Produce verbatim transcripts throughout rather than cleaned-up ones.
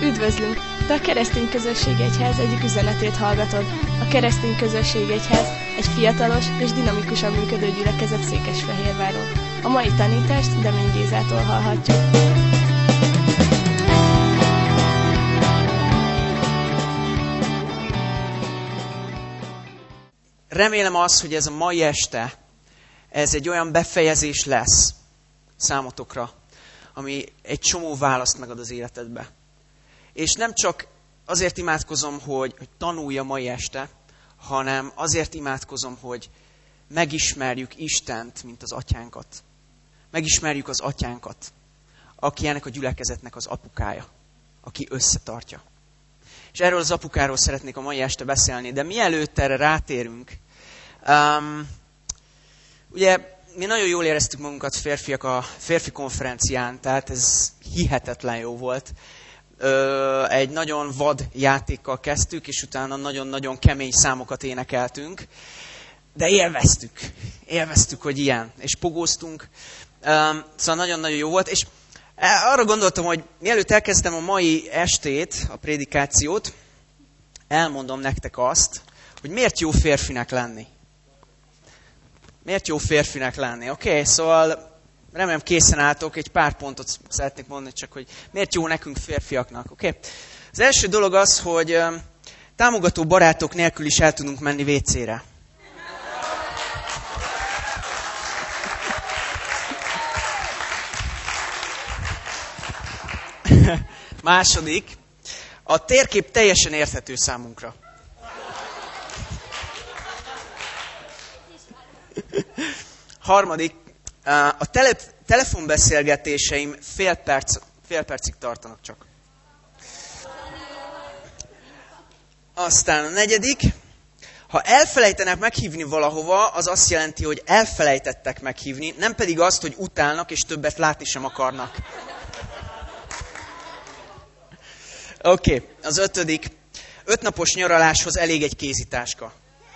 Üdvözlünk! Te a Keresztény Közösség Egyház egyik üzenetét hallgatod. A Keresztény Közösség Egyház egy fiatalos és dinamikusan működő gyülekezet Székesfehérváron. A mai tanítást Demény Gézától hallhatjuk. Remélem azt, hogy ez a mai este, ez egy olyan befejezés lesz számotokra, ami egy csomó választ megad az életedbe. És nem csak azért imádkozom, hogy, hogy tanulj a mai este, hanem azért imádkozom, hogy megismerjük Istent, mint az atyánkat. Megismerjük az atyánkat, aki ennek a gyülekezetnek az apukája, aki összetartja. És erről az apukáról szeretnék a mai este beszélni, de mielőtt erre rátérünk, um, ugye mi nagyon jól éreztük magunkat férfiak a férfi konferencián, tehát ez hihetetlen jó volt. Ö, egy nagyon vad játékkal kezdtük, és utána nagyon-nagyon kemény számokat énekeltünk, de élveztük, élveztük, hogy ilyen, és pogóztunk, um, szóval nagyon-nagyon jó volt, és arra gondoltam, hogy mielőtt elkezdtem a mai estét, a prédikációt, elmondom nektek azt, hogy miért jó férfinek lenni. Miért jó férfinek lenni? Oké, okay, szóval remélem készen álltok, egy pár pontot szeretnék mondani, csak hogy miért jó nekünk férfiaknak. Oké? Okay? Az első dolog az, hogy um, támogató barátok nélkül is el tudunk menni vécére. Második, a térkép teljesen érthető számunkra. Harmadik, a tele, telefonbeszélgetéseim fél, perc, fél percig tartanak csak. Aztán a negyedik, ha elfelejtenek meghívni valahova, az azt jelenti, hogy elfelejtettek meghívni, nem pedig azt, hogy utálnak és többet látni sem akarnak. Oké, okay, az ötödik. Ötnapos nyaraláshoz elég egy kézitáska.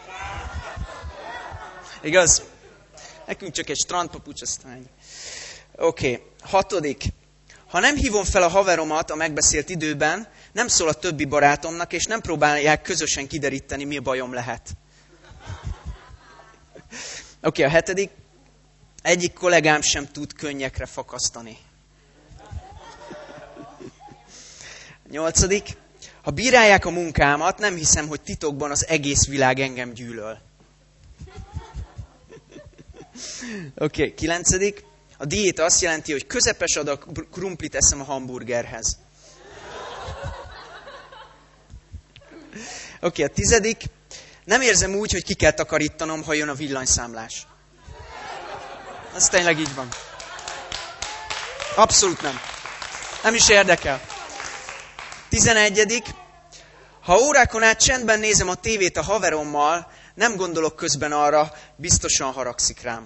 Igaz? Nekünk csak egy strandpapucs, aztán. Oké, okay. Hatodik. Ha nem hívom fel a haveromat a megbeszélt időben, nem szól a többi barátomnak, és nem próbálják közösen kideríteni, mi bajom lehet. Oké, okay, a hetedik. Egyik kollégám sem tud könnyekre fakasztani. Nyolcadik. Ha bírálják a munkámat, nem hiszem, hogy titokban az egész világ engem gyűlöl. Oké, okay. Kilencedik. A diéta azt jelenti, hogy közepes adag krumplit eszem a hamburgerhez. Oké, okay. A tizedik. Nem érzem úgy, hogy ki kell takarítanom, ha jön a villanyszámlás. Ez tényleg így van. Abszolút nem. Nem is érdekel. Tizenegyedik. Ha órákon át csendben nézem a tévét a haverommal, nem gondolok közben arra, biztosan haragszik rám.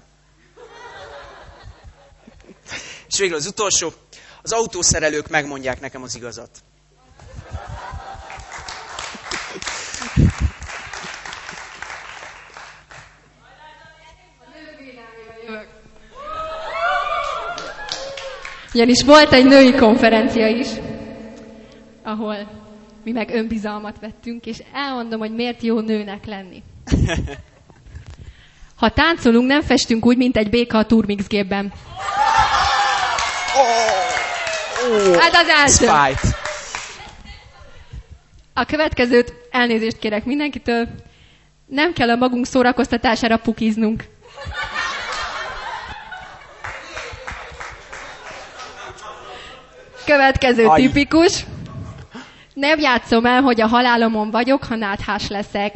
És végül az utolsó, az autószerelők megmondják nekem az igazat. Ugyanis volt egy női konferencia is, ahol mi meg önbizalmat vettünk, és elmondom, hogy miért jó nőnek lenni. Ha táncolunk, nem festünk úgy, mint egy béka a Turmix gépben. Oh, oh, hát az első. Fight. A következőt, elnézést kérek mindenkitől, nem kell a magunk szórakoztatására pukiznunk. Következő Aj. tipikus. Nem játszom el, hogy a halálomon vagyok, ha náthás leszek.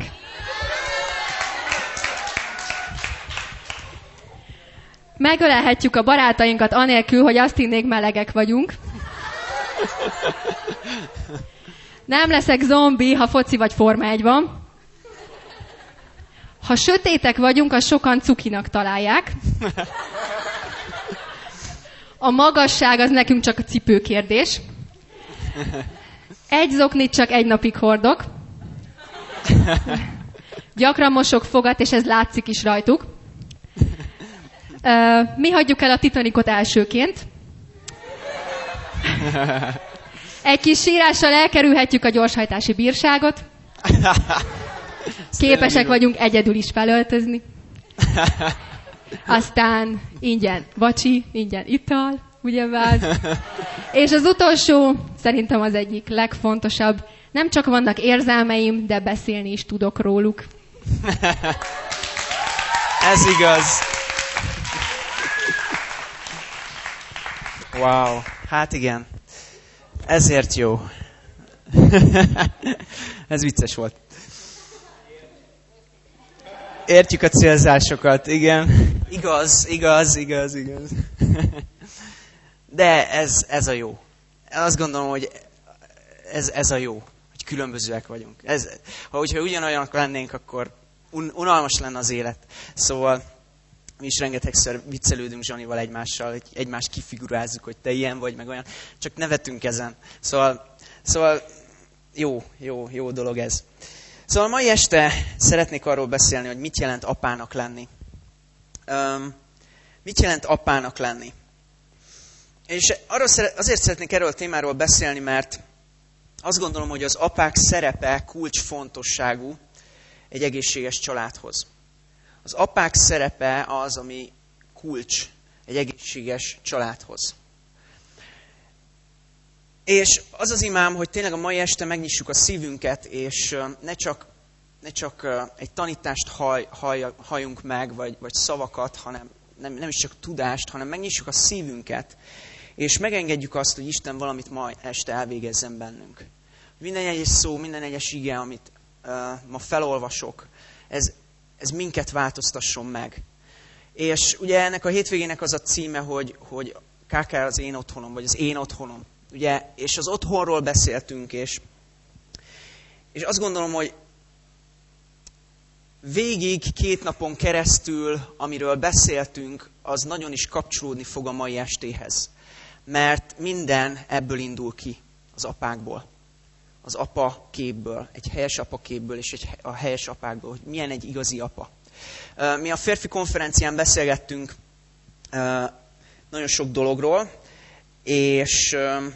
Megölelhetjük a barátainkat anélkül, hogy azt hinnék, melegek vagyunk. Nem leszek zombi, ha foci vagy Forma egy van. Ha sötétek vagyunk, azt sokan cukinak találják. A magasság az nekünk csak a cipőkérdés. Egy zoknit csak egy napig hordok. Gyakran mosok fogat, és ez látszik is rajtuk. Mi hagyjuk el a Titanicot elsőként. Egy kis sírással elkerülhetjük a gyorshajtási bírságot. Képesek vagyunk egyedül is felöltözni. Aztán ingyen vacsi, ingyen ital, ugyebár. És az utolsó, szerintem az egyik legfontosabb, nem csak vannak érzelmeim, de beszélni is tudok róluk. Ez igaz. Wow, hát igen. Ezért jó. Ez vicces volt. Értjük a célzásokat, igen. Igaz, igaz, igaz, igaz. De ez, ez a jó. Azt gondolom, hogy ez, ez a jó, hogy különbözőek vagyunk. Ez, ha hogyha ugyanolyanok lennénk, akkor un, unalmas lenne az élet. Szóval mi is rengetegszer viccelődünk Zsanival egymással, hogy egymást kifigurázzuk, hogy te ilyen vagy, meg olyan. Csak nevetünk ezen. Szóval, szóval jó, jó, jó dolog ez. Szóval mai este szeretnék arról beszélni, hogy mit jelent apának lenni. Um, mit jelent apának lenni? És arról szeret, azért szeretnék erről a témáról beszélni, mert azt gondolom, hogy az apák szerepe kulcsfontosságú egy egészséges családhoz. Az apák szerepe az, ami kulcs egy egészséges családhoz. És az az imám, hogy tényleg a mai este megnyissuk a szívünket, és ne csak, ne csak egy tanítást hall, hall, halljunk meg, vagy, vagy szavakat, hanem nem, nem is csak tudást, hanem megnyissuk a szívünket, és megengedjük azt, hogy Isten valamit ma este elvégezzen bennünk. Minden egyes szó, minden egyes ige, amit uh, ma felolvasok, ez, ez minket változtasson meg. És ugye ennek a hétvégének az a címe, hogy, hogy ká ká az én otthonom, vagy az én otthonom. Ugye, és az otthonról beszéltünk, és, és azt gondolom, hogy végig két napon keresztül, amiről beszéltünk, az nagyon is kapcsolódni fog a mai estéhez. Mert minden ebből indul ki, az apákból. Az apa képből, egy helyes apa képből, és egy, a helyes apákból, hogy milyen egy igazi apa. Mi a férfi konferencián beszélgettünk nagyon sok dologról, és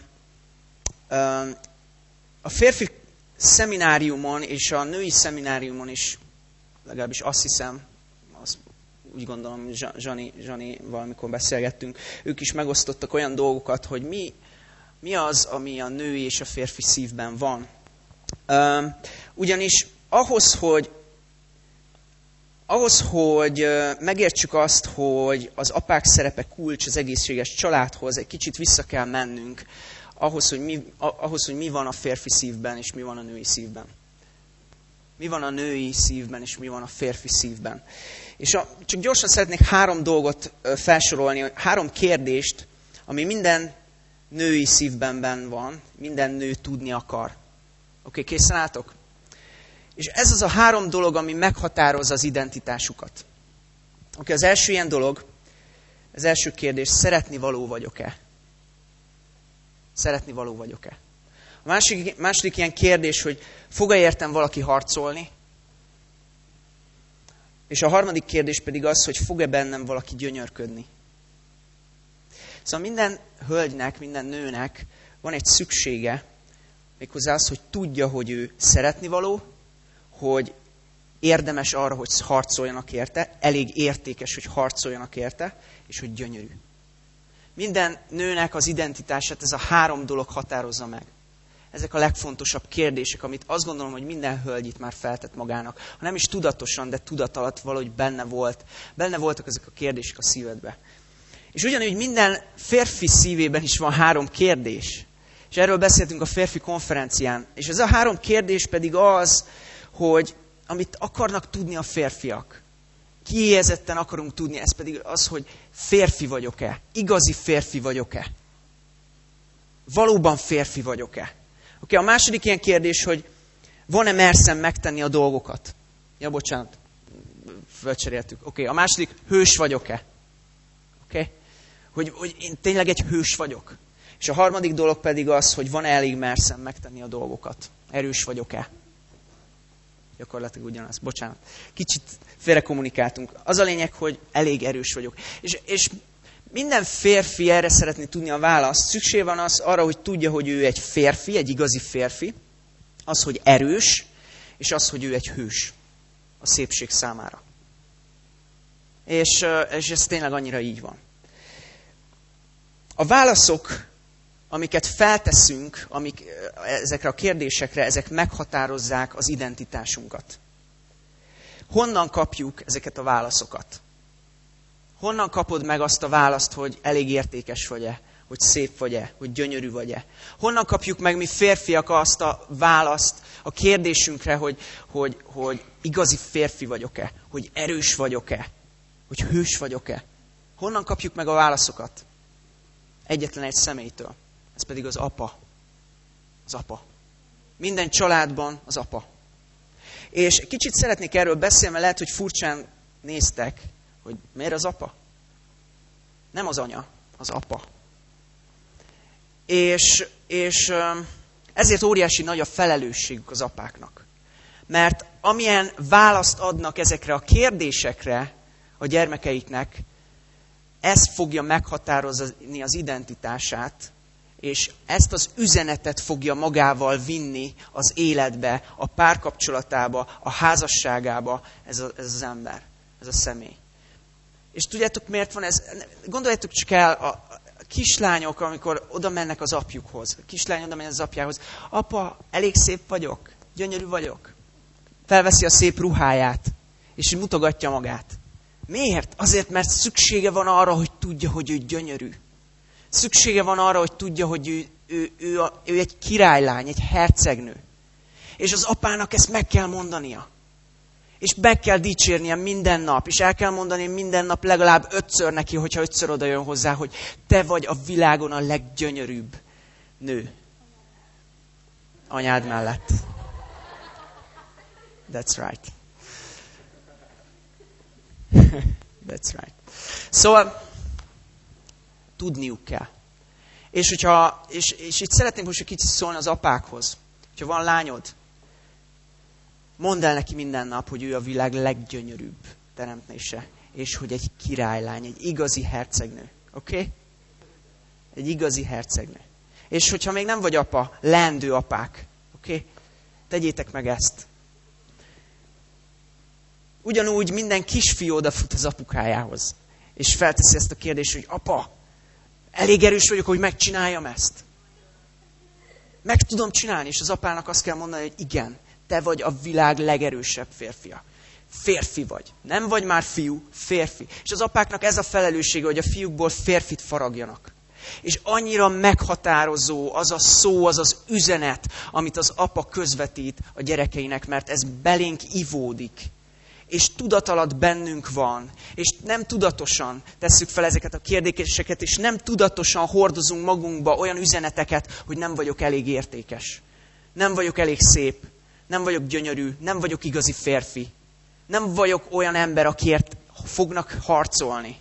a férfi szemináriumon és a női szemináriumon is, legalábbis azt hiszem, azt úgy gondolom, Zsani, Zsani valamikor beszélgettünk, ők is megosztottak olyan dolgokat, hogy mi, mi az, ami a női és a férfi szívben van. Ugyanis ahhoz, hogy Ahhoz, hogy megértsük azt, hogy az apák szerepe kulcs az egészséges családhoz, egy kicsit vissza kell mennünk ahhoz, hogy mi, ahhoz, hogy mi van a férfi szívben, és mi van a női szívben. Mi van a női szívben, és mi van a férfi szívben. És a, csak gyorsan szeretnék három dolgot felsorolni, három kérdést, ami minden női szívben benn van, minden nő tudni akar. Oké, okay, készen álltok? És ez az a három dolog, ami meghatározza az identitásukat. Oké, okay, az első ilyen dolog, az első kérdés, szeretni való vagyok-e? Szeretni való vagyok-e? A második, második ilyen kérdés, hogy fog-e értem valaki harcolni? És a harmadik kérdés pedig az, hogy fog-e bennem valaki gyönyörködni? Szóval minden hölgynek, minden nőnek van egy szüksége, méghozzá az, hogy tudja, hogy ő szeretni való, hogy érdemes arra, hogy harcoljanak érte, elég értékes, hogy harcoljanak érte, és hogy gyönyörű. Minden nőnek az identitását ez a három dolog határozza meg. Ezek a legfontosabb kérdések, amit azt gondolom, hogy minden hölgy itt már feltett magának. Ha nem is tudatosan, de tudat alatt valahogy benne volt. Benne voltak ezek a kérdések a szívedbe. És ugyanúgy minden férfi szívében is van három kérdés. És erről beszéltünk a férfi konferencián. És ez a három kérdés pedig az, hogy amit akarnak tudni a férfiak. Kiéhezetten akarunk tudni, ez pedig az, hogy férfi vagyok-e? Igazi férfi vagyok-e? Valóban férfi vagyok-e? Oké, okay, a második ilyen kérdés, hogy van-e merszem megtenni a dolgokat? Ja, bocsánat, fölcseréltük. Oké, okay, a második, hős vagyok-e? Oké? Okay? Hogy, hogy én tényleg egy hős vagyok. És a harmadik dolog pedig az, hogy van-e elég merszem megtenni a dolgokat? Erős vagyok-e? Gyakorlatilag ugyanaz. Bocsánat. Kicsit félre kommunikáltunk. Az a lényeg, hogy elég erős vagyok. És, és minden férfi erre szeretné tudni a választ. Szükség van az arra, hogy tudja, hogy ő egy férfi, egy igazi férfi. Az, hogy erős, és az, hogy ő egy hős a szépség számára. És, és ez tényleg annyira így van. A válaszok, amiket felteszünk, amik ezekre a kérdésekre, ezek meghatározzák az identitásunkat. Honnan kapjuk ezeket a válaszokat? Honnan kapod meg azt a választ, hogy elég értékes vagy-e, hogy szép vagy-e, hogy gyönyörű vagy-e? Honnan kapjuk meg mi férfiak azt a választ a kérdésünkre, hogy, hogy, hogy igazi férfi vagyok-e, hogy erős vagyok-e, hogy hős vagyok-e? Honnan kapjuk meg a válaszokat? Egyetlen egy személytől. Ez pedig az apa. Az apa. Minden családban az apa. És kicsit szeretnék erről beszélni, mert lehet, hogy furcsán néztek, hogy miért az apa? Nem az anya, az apa. És, és ezért óriási nagy a felelősségük az apáknak. Mert amilyen választ adnak ezekre a kérdésekre a gyermekeiknek, ez fogja meghatározni az identitását, és ezt az üzenetet fogja magával vinni az életbe, a párkapcsolatába, a házasságába ez, a, ez az ember, ez a személy. És tudjátok, miért van ez? Gondoljátok csak el, a kislányok, amikor oda mennek az apjukhoz. A kislány oda megy az apjához. Apa, elég szép vagyok, gyönyörű vagyok. Felveszi a szép ruháját, és mutogatja magát. Miért? Azért, mert szüksége van arra, hogy tudja, hogy ő gyönyörű. Szüksége van arra, hogy tudja, hogy ő, ő, ő, a, ő egy királylány, egy hercegnő. És az apának ezt meg kell mondania. És meg kell dicsérnie minden nap. És el kell mondani minden nap legalább ötször neki, hogyha ötször oda jön hozzá, hogy te vagy a világon a leggyönyörűbb nő. Anyád mellett. That's right. That's right. Szóval tudniuk kell. És, hogyha, és, és itt szeretném most egy kicsit szólni az apákhoz. Hogyha van lányod, mondd el neki minden nap, hogy ő a világ leggyönyörűbb teremtése. És hogy egy királylány, egy igazi hercegnő. Oké? Okay? Egy igazi hercegnő. És hogyha még nem vagy apa, leendő apák. Oké? Okay? Tegyétek meg ezt. Ugyanúgy minden kisfiú odafut az apukájához. És felteszi ezt a kérdést, hogy apa, elég erős vagyok, hogy megcsináljam ezt. Meg tudom csinálni, és az apának azt kell mondani, hogy igen, te vagy a világ legerősebb férfia. Férfi vagy. Nem vagy már fiú, férfi. És az apáknak ez a felelőssége, hogy a fiúkból férfit faragjanak. És annyira meghatározó az a szó, az az üzenet, amit az apa közvetít a gyerekeinek, mert ez belénk ivódik. És tudat alatt bennünk van, és nem tudatosan tesszük fel ezeket a kérdéseket, és nem tudatosan hordozunk magunkba olyan üzeneteket, hogy nem vagyok elég értékes. Nem vagyok elég szép, nem vagyok gyönyörű, nem vagyok igazi férfi. Nem vagyok olyan ember, akiért fognak harcolni.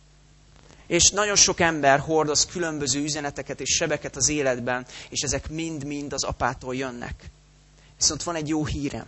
És nagyon sok ember hordoz különböző üzeneteket és sebeket az életben, és ezek mind-mind az apától jönnek. Viszont van egy jó hírem,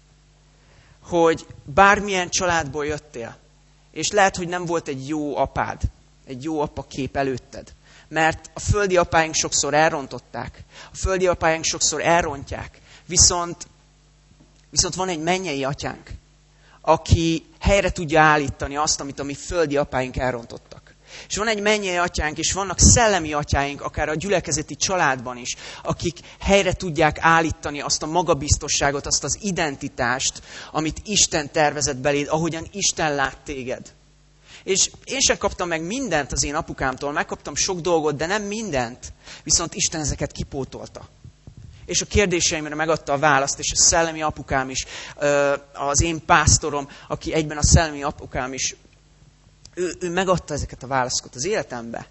hogy bármilyen családból jöttél, és lehet, hogy nem volt egy jó apád, egy jó apa kép előtted. Mert a földi apáink sokszor elrontották, a földi apáink sokszor elrontják, viszont, viszont van egy mennyei atyánk, aki helyre tudja állítani azt, amit a mi földi apáink elrontottak. És van egy mennyei atyánk, és vannak szellemi atyáink, akár a gyülekezeti családban is, akik helyre tudják állítani azt a magabiztosságot, azt az identitást, amit Isten tervezett beléd, ahogyan Isten lát téged. És én sem kaptam meg mindent az én apukámtól, megkaptam sok dolgot, de nem mindent, viszont Isten ezeket kipótolta. És a kérdéseimre megadta a választ, és a szellemi apukám is, az én pásztorom, aki egyben a szellemi apukám is, Ő, ő megadta ezeket a válaszokat az életembe.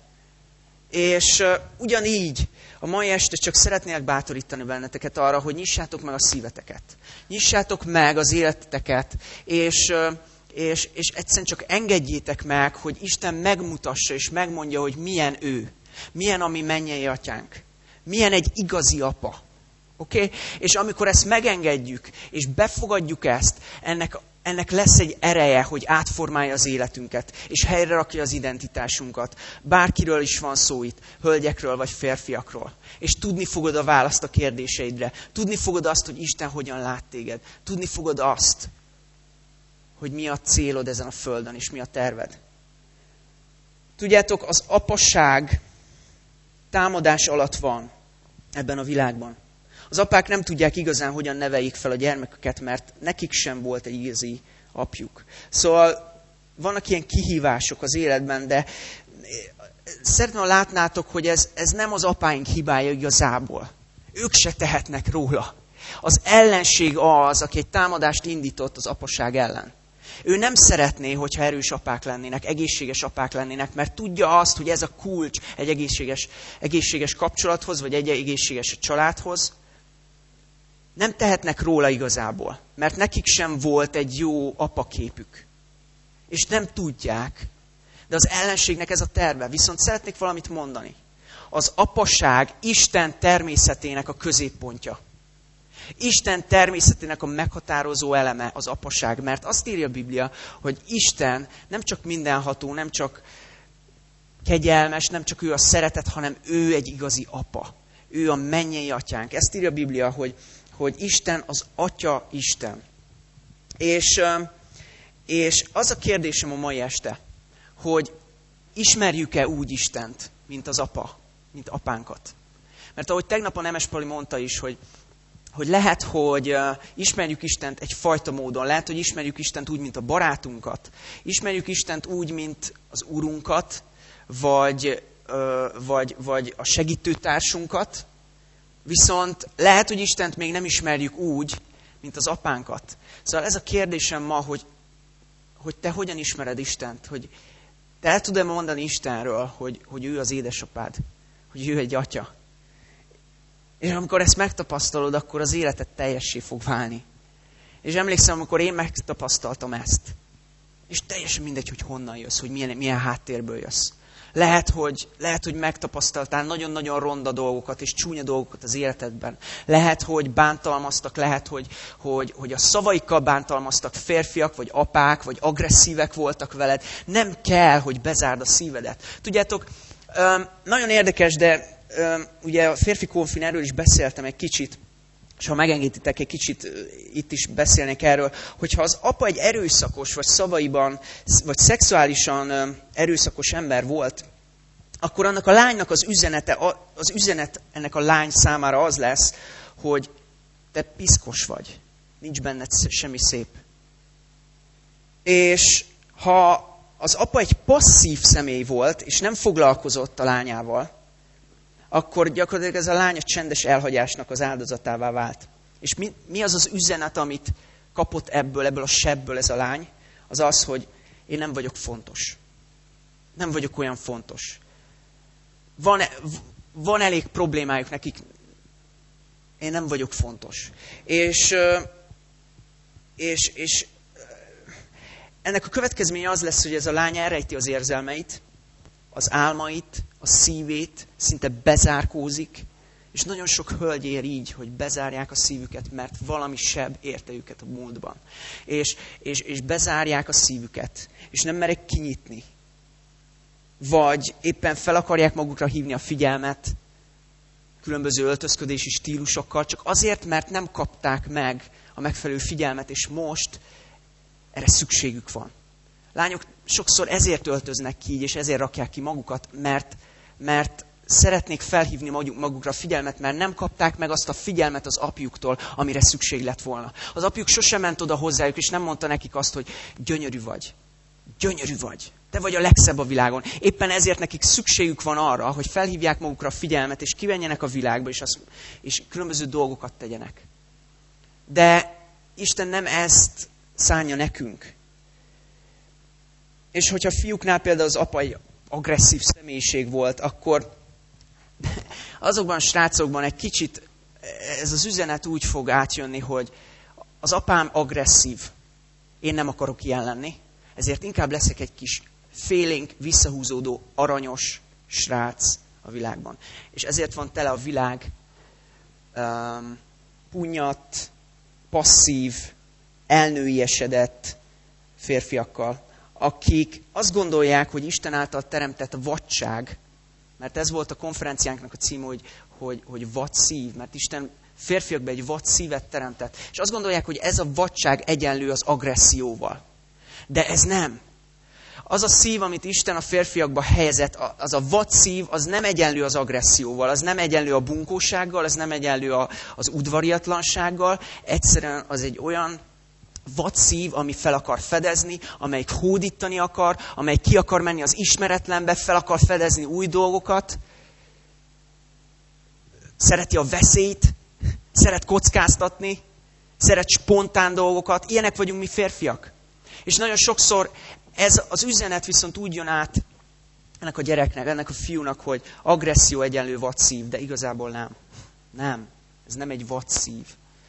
És uh, ugyanígy a mai este csak szeretnélek bátorítani benneteket arra, hogy nyissátok meg a szíveteket. Nyissátok meg az életeteket, és, uh, és, és egyszerűen csak engedjétek meg, hogy Isten megmutassa és megmondja, hogy milyen ő. Milyen a mi mennyei atyánk. Milyen egy igazi apa. Oké? Okay? És amikor ezt megengedjük, és befogadjuk ezt, ennek ennek lesz egy ereje, hogy átformálja az életünket, és helyre rakja az identitásunkat. Bárkiről is van szó itt, hölgyekről vagy férfiakról. És tudni fogod a választ a kérdéseidre. Tudni fogod azt, hogy Isten hogyan lát téged. Tudni fogod azt, hogy mi a célod ezen a földön, és mi a terved. Tudjátok, az apaság támadás alatt van ebben a világban. Az apák nem tudják igazán, hogyan neveljék fel a gyermeküket, mert nekik sem volt egy igazi apjuk. Szóval vannak ilyen kihívások az életben, de szeretném, ha látnátok, hogy ez, ez nem az apáink hibája igazából. Ők se tehetnek róla. Az ellenség az, aki egy támadást indított az apaság ellen. Ő nem szeretné, hogyha erős apák lennének, egészséges apák lennének, mert tudja azt, hogy ez a kulcs egy egészséges, egészséges kapcsolathoz, vagy egy egészséges családhoz. Nem tehetnek róla igazából, mert nekik sem volt egy jó apaképük. És nem tudják, de az ellenségnek ez a terve. Viszont szeretnék valamit mondani. Az apaság Isten természetének a középpontja. Isten természetének a meghatározó eleme az apaság, mert azt írja a Biblia, hogy Isten nem csak mindenható, nem csak kegyelmes, nem csak ő a szeretet, hanem ő egy igazi apa. Ő a mennyei atyánk. Ezt írja a Biblia, hogy, hogy Isten az Atya Isten. És, és az a kérdésem a mai este, hogy ismerjük-e úgy Istent, mint az apa, mint apánkat. Mert ahogy tegnap a Nemes Pali mondta is, hogy hogy lehet, hogy uh, ismerjük Istent egyfajta módon. Lehet, hogy ismerjük Istent úgy, mint a barátunkat. Ismerjük Istent úgy, mint az Urunkat, vagy, uh, vagy, vagy a segítőtársunkat. Viszont lehet, hogy Istent még nem ismerjük úgy, mint az apánkat. Szóval ez a kérdésem ma, hogy, hogy te hogyan ismered Istent? Hogy te el tudod mondani Istenről, hogy, hogy ő az édesapád? Hogy ő egy atya? És amikor ezt megtapasztalod, akkor az életed teljessé fog válni. És emlékszem, amikor én megtapasztaltam ezt. És teljesen mindegy, hogy honnan jössz, hogy milyen, milyen háttérből jössz. Lehet hogy, lehet, hogy megtapasztaltál nagyon-nagyon ronda dolgokat és csúnya dolgokat az életedben. Lehet, hogy bántalmaztak, lehet, hogy, hogy, hogy a szavaikkal bántalmaztak férfiak, vagy apák, vagy agresszívek voltak veled. Nem kell, hogy bezárd a szívedet. Tudjátok, nagyon érdekes, de ugye a férfi konfin erről is beszéltem egy kicsit, és ha megengeditek, egy kicsit itt is beszélnék erről, hogyha az apa egy erőszakos, vagy szavaiban, vagy szexuálisan erőszakos ember volt, akkor annak a lánynak az üzenete, az üzenet ennek a lány számára az lesz, hogy te piszkos vagy, nincs benned semmi szép. És ha az apa egy passzív személy volt, és nem foglalkozott a lányával, akkor gyakorlatilag ez a lány a csendes elhagyásnak az áldozatává vált. És mi, mi az az üzenet, amit kapott ebből, ebből a sebből ez a lány? Az az, hogy én nem vagyok fontos. Nem vagyok olyan fontos. Van, van elég problémájuk nekik. Én nem vagyok fontos. És, és, és ennek a következménye az lesz, hogy ez a lány elrejti az érzelmeit, az álmait, a szívét, szinte bezárkózik, és nagyon sok hölgy ér így, hogy bezárják a szívüket, mert valami seb érte őket a múltban. És, és, és bezárják a szívüket, és nem merek kinyitni. Vagy éppen fel akarják magukra hívni a figyelmet, különböző öltözködési stílusokkal, csak azért, mert nem kapták meg a megfelelő figyelmet, és most erre szükségük van. Lányok sokszor ezért öltöznek ki így, és ezért rakják ki magukat, mert, mert szeretnék felhívni magukra a figyelmet, mert nem kapták meg azt a figyelmet az apjuktól, amire szükség lett volna. Az apjuk sosem ment oda hozzájuk, és nem mondta nekik azt, hogy gyönyörű vagy. Gyönyörű vagy. Te vagy a legszebb a világon. Éppen ezért nekik szükségük van arra, hogy felhívják magukra a figyelmet, és kivenjenek a világba, és, azt, és különböző dolgokat tegyenek. De Isten nem ezt szánja nekünk. És hogyha fiúknál például az apa egy agresszív személyiség volt, akkor azokban a srácokban egy kicsit ez az üzenet úgy fog átjönni, hogy az apám agresszív, én nem akarok ilyen lenni, ezért inkább leszek egy kis félénk, visszahúzódó, aranyos srác a világban. És ezért van tele a világ um, punyat, passzív, elnőiesedett, férfiakkal, akik azt gondolják, hogy Isten által teremtett vadság, mert ez volt a konferenciánknak a címe, hogy, hogy, hogy vad szív, mert Isten férfiakban egy vad szívet teremtett. És azt gondolják, hogy ez a vadság egyenlő az agresszióval. De ez nem. Az a szív, amit Isten a férfiakba helyezett, az a vad szív, az nem egyenlő az agresszióval, az nem egyenlő a bunkósággal, az nem egyenlő a, az udvariatlansággal. Egyszerűen az egy olyan vad szív, ami fel akar fedezni, amelyik hódítani akar, amely ki akar menni az ismeretlenbe, fel akar fedezni új dolgokat. Szereti a veszélyt, szeret kockáztatni, szeret spontán dolgokat. Ilyenek vagyunk mi férfiak. És nagyon sokszor ez az üzenet viszont úgy jön át ennek a gyereknek, ennek a fiúnak, hogy agresszió egyenlő vad szív, de igazából nem. Nem. Ez nem egy vad szív.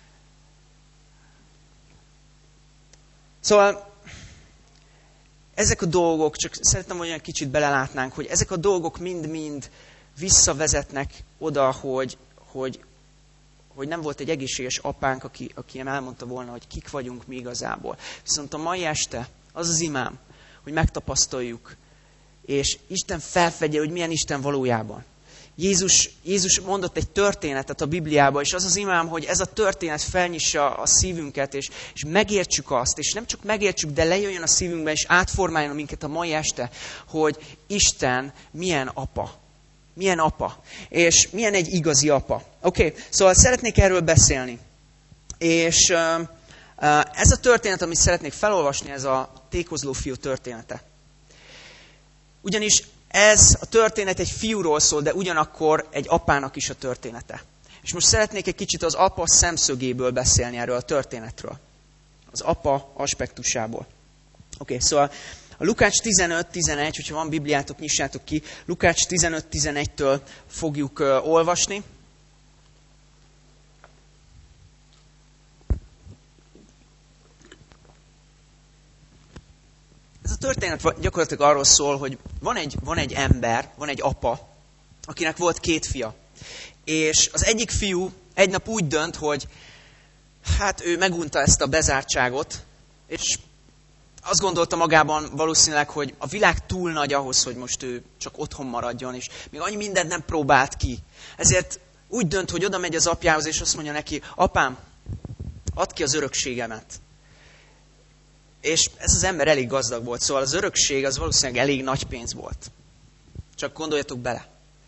Szóval ezek a dolgok, csak szeretném, hogy olyan kicsit belelátnánk, hogy ezek a dolgok mind-mind visszavezetnek oda, hogy, hogy, hogy nem volt egy egészséges apánk, aki, aki elmondta volna, hogy kik vagyunk mi igazából. Viszont a mai este az az imám, hogy megtapasztaljuk, és Isten felfedje, hogy milyen Isten valójában. Jézus, Jézus mondott egy történetet a Bibliában, és az az imám, hogy ez a történet felnyissa a szívünket, és, és megértsük azt, és nem csak megértsük, de lejöjjön a szívünkbe, és átformáljon minket a mai este, hogy Isten milyen apa. Milyen apa. És milyen egy igazi apa. Oké, okay, szóval szeretnék erről beszélni. És uh, uh, ez a történet, amit szeretnék felolvasni, ez a tékozló fiú története. Ugyanis ez a történet egy fiúról szól, de ugyanakkor egy apának is a története. És most szeretnék egy kicsit az apa szemszögéből beszélni erről a történetről. Az apa aspektusából. Oké, okay, szóval a Lukács tizenöt tizenegy, hogyha van Bibliátok, nyissátok ki. Lukács tizenöt tizenegytől fogjuk uh, olvasni. Ez a történet gyakorlatilag arról szól, hogy van egy, van egy ember, van egy apa, akinek volt két fia. És az egyik fiú egy nap úgy dönt, hogy hát ő megunta ezt a bezártságot, és azt gondolta magában valószínűleg, hogy a világ túl nagy ahhoz, hogy most ő csak otthon maradjon, és még annyi mindent nem próbált ki. Ezért úgy dönt, hogy oda megy az apjához, és azt mondja neki, apám, add ki az örökségemet. És ez az ember elég gazdag volt, szóval az örökség az valószínűleg elég nagy pénz volt. Csak gondoljatok bele.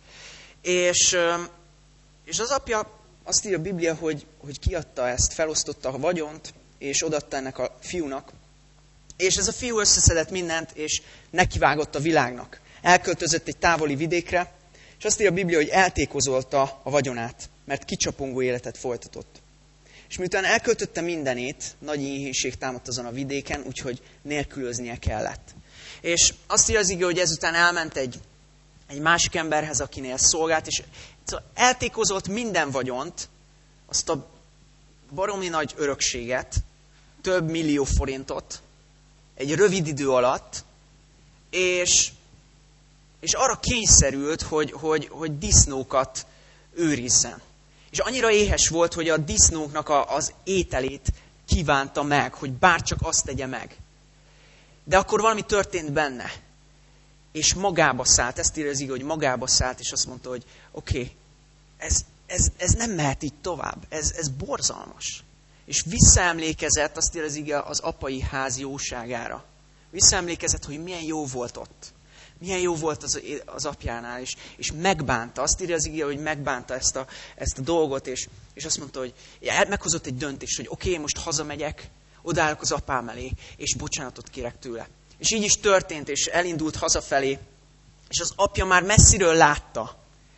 És, és az apja azt írja a Biblia, hogy, hogy kiadta ezt, felosztotta a vagyont, és odaadta ennek a fiúnak. És ez a fiú összeszedett mindent, és nekivágott a világnak. Elköltözött egy távoli vidékre, és azt írja a Biblia, hogy eltékozolta a vagyonát, mert kicsapongó életet folytatott. És miután elköltötte mindenét, nagy éhínség támadt azon a vidéken, úgyhogy nélkülöznie kellett. És azt írja az ige, hogy ezután elment egy, egy másik emberhez, akinél szolgált, és szóval eltékozolt minden vagyont, azt a baromi nagy örökséget, több millió forintot, egy rövid idő alatt, és, és arra kényszerült, hogy, hogy, hogy disznókat őrizzen. És annyira éhes volt, hogy a disznóknak a, az ételét kívánta meg, hogy bárcsak azt tegye meg. De akkor valami történt benne. És magába szállt, ezt írja az ige, hogy magába szállt, és azt mondta, hogy oké, okay, ez, ez, ez nem mehet így tovább, ez, ez borzalmas. És visszaemlékezett, azt írja az ige, az apai ház jóságára. Visszaemlékezett, hogy milyen jó volt ott. Milyen jó volt az, az apjánál, és, és megbánta. Azt írja az ige, hogy megbánta ezt a, ezt a dolgot, és, és azt mondta, hogy meghozott egy döntést, hogy oké, okay, most hazamegyek, odállok az apám elé, és bocsánatot kérek tőle. És így is történt, és elindult hazafelé, és az apja már messziről látta.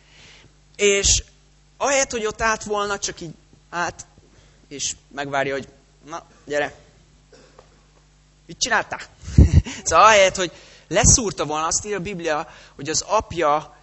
És ahelyett, hogy ott állt volna, csak így állt, és megvárja, hogy na, gyere, mit csináltál? Szóval ahelyett, hogy leszúrta volna, azt írja a Biblia, hogy az apja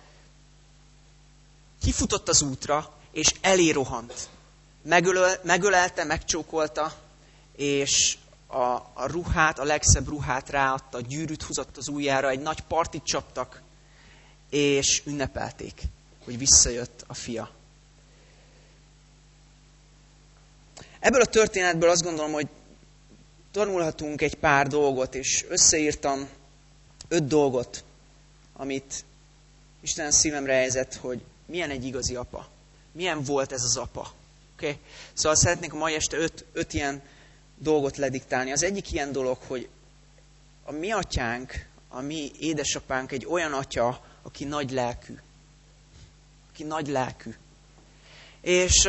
kifutott az útra, és elé rohant. Megölöl, megölelte, megcsókolta, és a, a ruhát, a legszebb ruhát ráadta, a gyűrűt húzott az ujjára, egy nagy partit csaptak, és ünnepelték, hogy visszajött a fia. Ebből a történetből azt gondolom, hogy tanulhatunk egy pár dolgot, és összeírtam öt dolgot, amit Isten szívemre helyezett, hogy milyen egy igazi apa. Milyen volt ez az apa. Okay? Szóval szeretnék a mai este öt, öt ilyen dolgot lediktálni. Az egyik ilyen dolog, hogy a mi atyánk, a mi édesapánk egy olyan atya, aki nagy lelkű. Aki nagy lelkű. És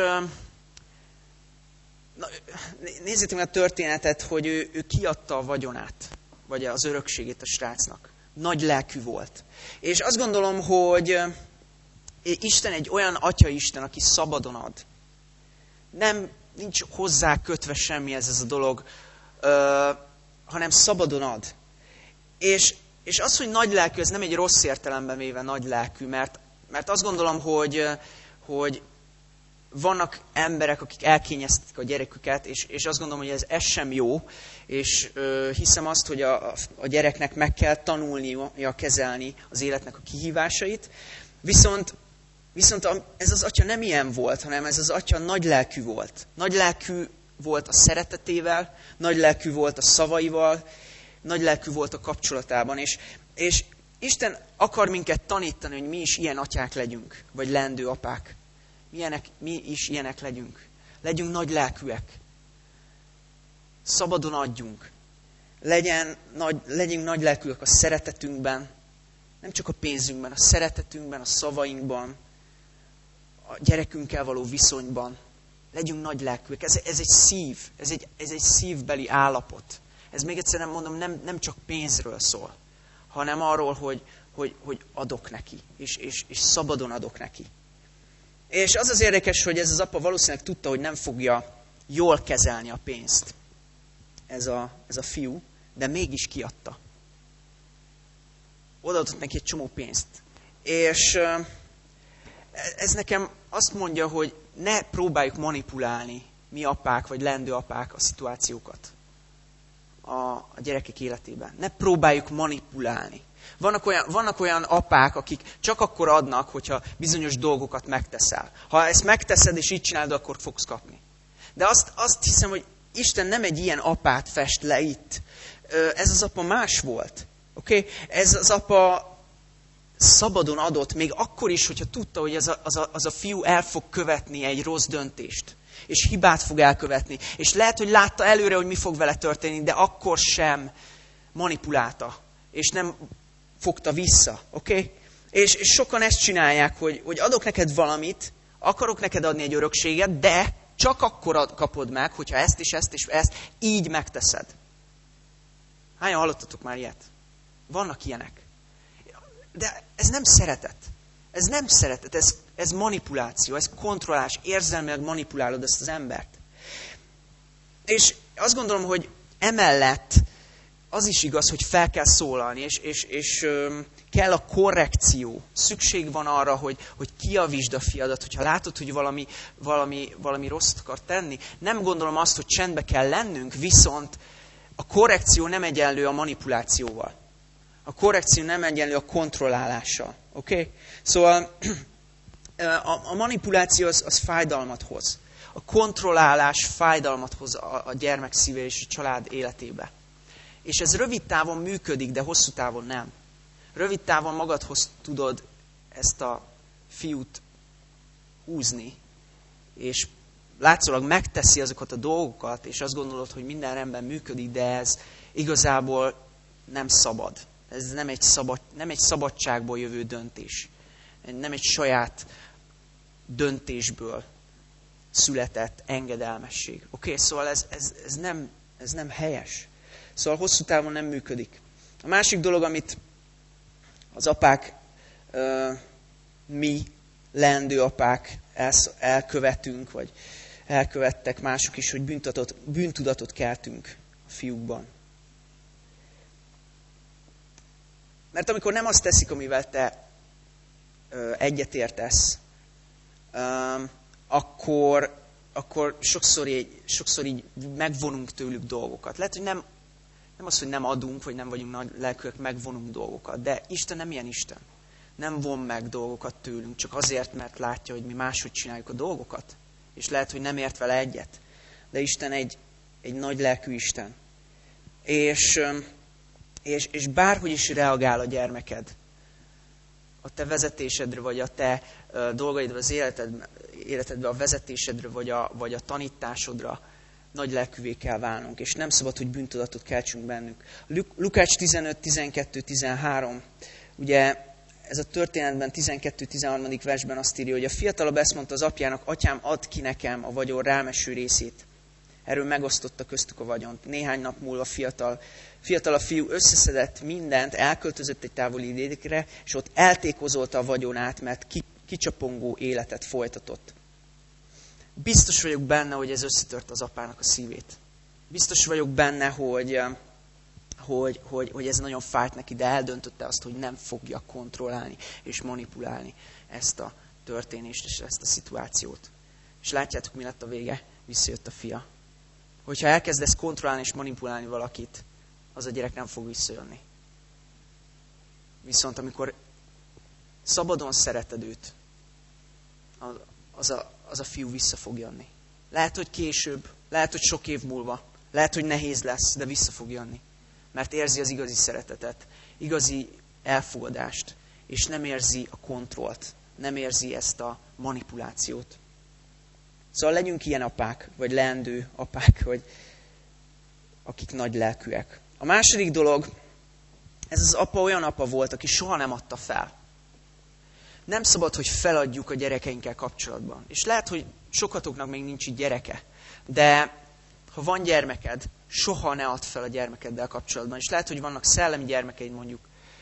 na, nézzétek meg a történetet, hogy ő, ő kiadta a vagyonát, vagy az örökségét a srácnak. Nagy lelkű volt. És azt gondolom, hogy Isten egy olyan atyaisten, aki szabadon ad. Nem, nincs hozzá kötve semmi ez, ez a dolog, ö, hanem szabadon ad. És, és az, hogy nagy lelkű, ez nem egy rossz értelemben véve nagy lelkű, mert, mert azt gondolom, hogy, hogy vannak emberek, akik elkényeztetik a gyereküket, és, és azt gondolom, hogy ez, ez sem jó, és ö, hiszem azt, hogy a, a gyereknek meg kell tanulnia kezelni az életnek a kihívásait. Viszont, viszont ez az atya nem ilyen volt, hanem ez az atya nagy lelkű volt. Nagy lelkű volt a szeretetével, nagy lelkű volt a szavaival, nagy lelkű volt a kapcsolatában. És, és Isten akar minket tanítani, hogy mi is ilyen atyák legyünk, vagy leendő apák. Milyenek, mi is ilyenek legyünk. Legyünk nagy lelkűek. Szabadon adjunk. Legyen nagy, legyünk nagy lelkűek a szeretetünkben, nem csak a pénzünkben, a szeretetünkben, a szavainkban, a gyerekünkkel való viszonyban. Legyünk nagy lelkűek. Ez, ez egy szív, ez egy, ez egy szívbeli állapot. Ez még egyszer nem mondom, nem, nem csak pénzről szól, hanem arról, hogy, hogy, hogy adok neki, és, és, és szabadon adok neki. És az az érdekes, hogy ez az apa valószínűleg tudta, hogy nem fogja jól kezelni a pénzt, ez a, ez a fiú, de mégis kiadta. Odaadott neki egy csomó pénzt. És ez nekem azt mondja, hogy ne próbáljuk manipulálni, mi apák, vagy leendő apák a szituációkat a, a gyerekek életében. Ne próbáljuk manipulálni. Vannak olyan, vannak olyan apák, akik csak akkor adnak, hogyha bizonyos dolgokat megteszel. Ha ezt megteszed, és így csinálod, akkor fogsz kapni. De azt, azt hiszem, hogy Isten nem egy ilyen apát fest le itt. Ez az apa más volt. Okay? Ez az apa szabadon adott, még akkor is, hogyha tudta, hogy az a, az, a, az a fiú el fog követni egy rossz döntést. És hibát fog elkövetni. És lehet, hogy látta előre, hogy mi fog vele történni, de akkor sem manipulálta. És nem fogta vissza. Okay? És, és sokan ezt csinálják, hogy, hogy adok neked valamit, akarok neked adni egy örökséget, de csak akkor ad, kapod meg, hogyha ezt és ezt és ezt így megteszed. Hányan hallottatok már ilyet? Vannak ilyenek. De ez nem szeretet. Ez nem szeretet, ez, ez manipuláció, ez kontrollás, érzelmileg manipulálod ezt az embert. És azt gondolom, hogy emellett az is igaz, hogy fel kell szólalni, és, és, és öm, kell a korrekció. Szükség van arra, hogy, hogy kijavítsd a fiadat, hogyha látod, hogy valami, valami, valami rosszat akar tenni. Nem gondolom azt, hogy csendbe kell lennünk, viszont a korrekció nem egyenlő a manipulációval. A korrekció nem egyenlő a kontrollálással. Okay? Szóval a, a manipuláció az, az fájdalmat hoz. A kontrollálás fájdalmat hoz a, a gyermek szíve és a család életébe. És ez rövid távon működik, de hosszú távon nem. Rövid távon magadhoz tudod ezt a fiút húzni, és látszólag megteszi azokat a dolgokat, és azt gondolod, hogy minden rendben működik, de ez igazából nem szabad. Ez nem egy, szabad, nem egy szabadságból jövő döntés. Nem egy saját döntésből született engedelmesség. Oké, okay, szóval ez, ez, ez, nem, ez nem helyes. Szóval hosszú távon nem működik. A másik dolog, amit az apák, mi, leendő apák elkövetünk, vagy elkövettek mások is, hogy bűntudatot, bűntudatot keltünk a fiúkban. Mert amikor nem azt teszik, amivel te egyetértesz, akkor, akkor sokszor, így, sokszor így megvonunk tőlük dolgokat. Lehet, hogy nem, nem az, hogy nem adunk, vagy nem vagyunk nagy lelkűek, megvonunk dolgokat. De Isten nem ilyen Isten. Nem von meg dolgokat tőlünk, csak azért, mert látja, hogy mi máshogy csináljuk a dolgokat. És lehet, hogy nem ért vele egyet. De Isten egy, egy nagy lelkű Isten. És, és, és bárhogy is reagál a gyermeked, a te vezetésedre, vagy a te dolgaidra, az életed, életedbe, a vezetésedre, vagy a, vagy a tanításodra, nagy lelkűvé kell válnunk, és nem szabad, hogy bűntudatot keltsünk bennük. Lukács tizenöt, tizenkettő, tizenhárom, ugye ez a történetben tizenkettő tizenhárom. versben azt írja, hogy a fiatalabb ezt mondta az apjának, atyám, add ki nekem a vagyon rámeső részét. Erről megosztotta köztük a vagyont. Néhány nap múlva fiatal, fiatal a fiú összeszedett mindent, elköltözött egy távoli vidékre, és ott eltékozolta a vagyonát, mert kicsapongó életet folytatott. Biztos vagyok benne, hogy ez összetört az apának a szívét. Biztos vagyok benne, hogy, hogy, hogy, hogy ez nagyon fájt neki, de eldöntötte azt, hogy nem fogja kontrollálni és manipulálni ezt a történést és ezt a szituációt. És látjátok, mi lett a vége? Visszajött a fia. Hogyha elkezdesz kontrollálni és manipulálni valakit, az a gyerek nem fog visszajönni. Viszont amikor szabadon szereted őt, az a, az a fiú vissza fog jönni. Lehet, hogy később, lehet, hogy sok év múlva, lehet, hogy nehéz lesz, de vissza fog jönni. Mert érzi az igazi szeretetet, igazi elfogadást, és nem érzi a kontrollt, nem érzi ezt a manipulációt. Szóval legyünk ilyen apák, vagy leendő apák, hogy akik nagy lelkűek. A második dolog, ez az apa olyan apa volt, aki soha nem adta fel. Nem szabad, hogy feladjuk a gyerekeinkkel kapcsolatban. És lehet, hogy sokatoknak még nincs így gyereke, de ha van gyermeked, soha ne add fel a gyermekeddel kapcsolatban. És lehet, hogy vannak szellemi gyermekeid mondjuk.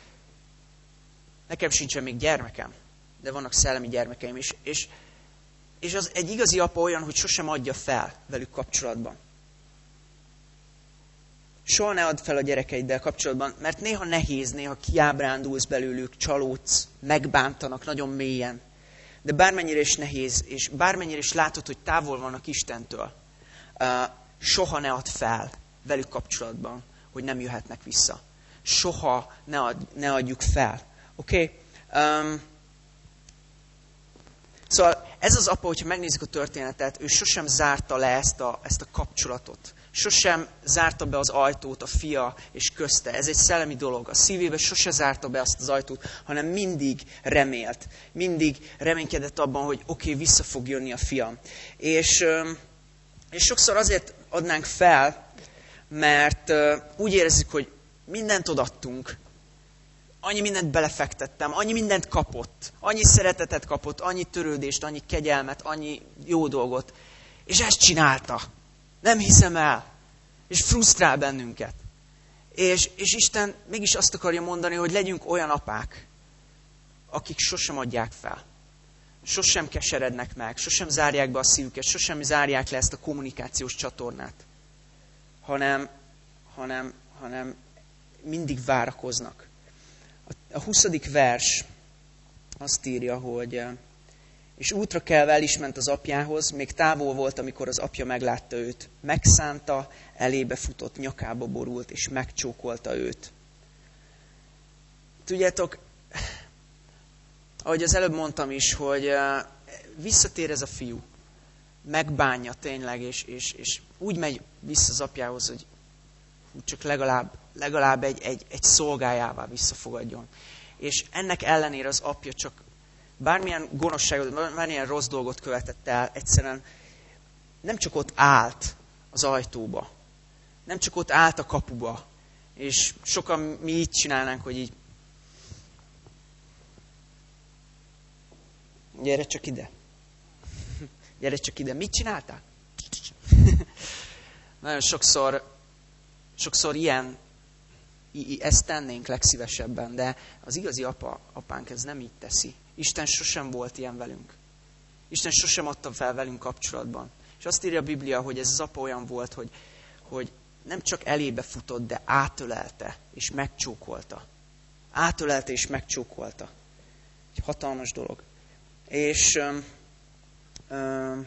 Nekem sincsen még gyermekem, de vannak szellemi gyermekeim is. És, és az egy igazi apa olyan, hogy sosem adja fel velük kapcsolatban. Soha ne add fel a gyerekeiddel kapcsolatban, mert néha nehéz, néha kiábrándulsz belőlük, csalódsz, megbántanak nagyon mélyen. De bármennyire is nehéz, és bármennyire is látod, hogy távol vannak Istentől, soha ne add fel velük kapcsolatban, hogy nem jöhetnek vissza. Soha ne, ad, ne adjuk fel. Oké? Okay? Um, szóval ez az apa, hogyha megnézzük a történetet, ő sosem zárta le ezt a, ezt a kapcsolatot. Sosem zárta be az ajtót a fia és közte. Ez egy szellemi dolog. A szívébe sose zárta be azt az ajtót, hanem mindig remélt. Mindig reménykedett abban, hogy oké, okay, vissza fog jönni a fiam. És, és sokszor azért adnánk fel, mert úgy érezzük, hogy mindent odaadtunk. Annyi mindent belefektettem, annyi mindent kapott. Annyi szeretetet kapott, annyi törődést, annyi kegyelmet, annyi jó dolgot. És ezt csinálta. Nem hiszem el. És frusztrál bennünket. És, és Isten mégis azt akarja mondani, hogy legyünk olyan apák, akik sosem adják fel. Sosem keserednek meg, sosem zárják be a szívüket, sosem zárják le ezt a kommunikációs csatornát. Hanem, hanem, hanem mindig várakoznak. A huszadik vers azt írja, hogy és útra kelve el is ment az apjához, még távol volt, amikor az apja meglátta őt. Megszánta, elébe futott, nyakába borult, és megcsókolta őt. Tudjátok, ahogy az előbb mondtam is, hogy visszatér ez a fiú, megbánja tényleg, és, és, és úgy megy vissza az apjához, hogy csak legalább, legalább egy, egy, egy szolgájává visszafogadjon. És ennek ellenére az apja csak bármilyen gonoszságot, bármilyen rossz dolgot követett el, egyszerűen nem csak ott állt az ajtóba, nem csak ott állt a kapuba, és sokan mi így csinálnánk, hogy így gyere csak ide. Gyere csak ide. Mit csináltál? Nagyon sokszor, sokszor ilyen, ezt tennénk legszívesebben, de az igazi apa, apánk ez nem így teszi. Isten sosem volt ilyen velünk. Isten sosem adta fel velünk kapcsolatban. És azt írja a Biblia, hogy ez az apa olyan volt, hogy, hogy nem csak elébe futott, de átölelte és megcsókolta. Átölelte és megcsókolta. Egy hatalmas dolog. És, öm, öm,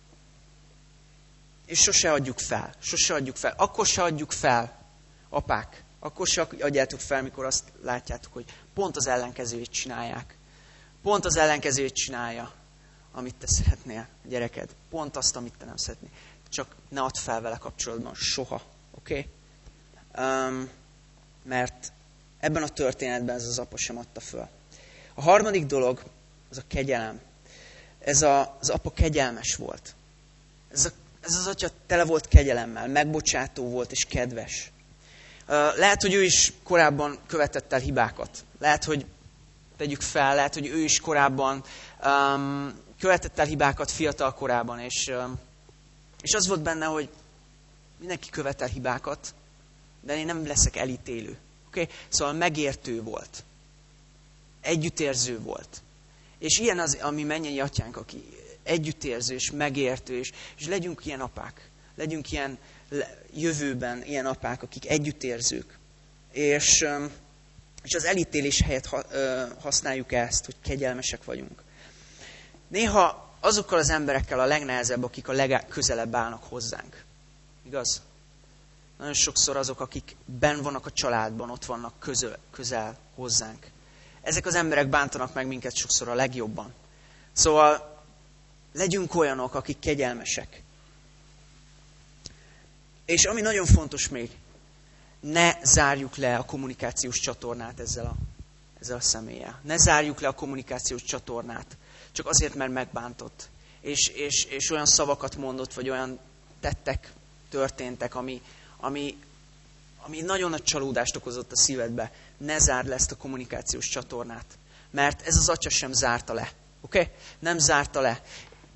és sose adjuk fel. Sose adjuk fel. Akkor se adjuk fel, apák. Akkor se adjátok fel, mikor azt látjátok, hogy pont az ellenkezőjét csinálják. Pont az ellenkezőjét csinálja, amit te szeretnél, gyereked. Pont azt, amit te nem szeretnél. Csak ne add fel vele kapcsolatban. Soha. Oké? um, mert ebben a történetben ez az apa sem adta föl. A harmadik dolog, az a kegyelem. Ez a, az apa kegyelmes volt. Ez, a, ez az atya tele volt kegyelemmel, megbocsátó volt és kedves. Lehet, hogy ő is korábban követett el hibákat. Lehet, hogy tegyük fel, lehet, hogy ő is korábban um, követett el hibákat fiatal korában, és, um, és az volt benne, hogy mindenki követel hibákat, de én nem leszek elítélő. Okay? Szóval megértő volt. Együttérző volt. És ilyen az, ami mennyei atyánk, aki együttérző és megértő, és, és legyünk ilyen apák. Legyünk ilyen jövőben ilyen apák, akik együttérzők. És, és az elítélés helyett használjuk ezt, hogy kegyelmesek vagyunk. Néha azokkal az emberekkel a legnehezebb, akik a legközelebb állnak hozzánk. Igaz? Nagyon sokszor azok, akik benn vannak a családban, ott vannak közel, közel hozzánk. Ezek az emberek bántanak meg minket sokszor a legjobban. Szóval legyünk olyanok, akik kegyelmesek. És ami nagyon fontos még, ne zárjuk le a kommunikációs csatornát ezzel a, ezzel a személlyel. Ne zárjuk le a kommunikációs csatornát, csak azért, mert megbántott. És, és, és olyan szavakat mondott, vagy olyan tettek történtek, ami, ami, ami nagyon nagy csalódást okozott a szívedbe. Ne zárd le ezt a kommunikációs csatornát. Mert ez az atya sem zárta le. Oké? Okay? Nem zárta le.